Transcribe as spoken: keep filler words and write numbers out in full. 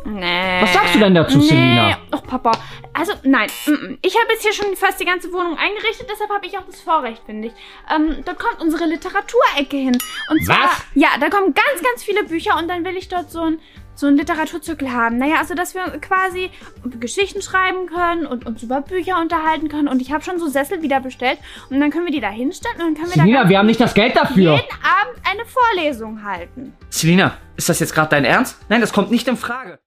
Nee. Was sagst du denn dazu, nee. Selina? Ach, Papa. Also, nein. Ich habe jetzt hier schon fast die ganze Wohnung eingerichtet, deshalb habe ich auch das Vorrecht, finde ich. Ähm, dort kommt unsere Literaturecke hin. Und zwar, Was? Ja, da kommen ganz, ganz viele Bücher und dann will ich dort so ein so einen Literaturzirkel haben. Naja, also, dass wir quasi Geschichten schreiben können und uns über Bücher unterhalten können. Und ich habe schon so Sessel wieder bestellt. Und dann können wir die da hinstellen und dann können wir Selina, da wir haben nicht das Geld dafür. jeden Abend eine Vorlesung halten. Selina, ist das jetzt gerade dein Ernst? Nein, das kommt nicht in Frage.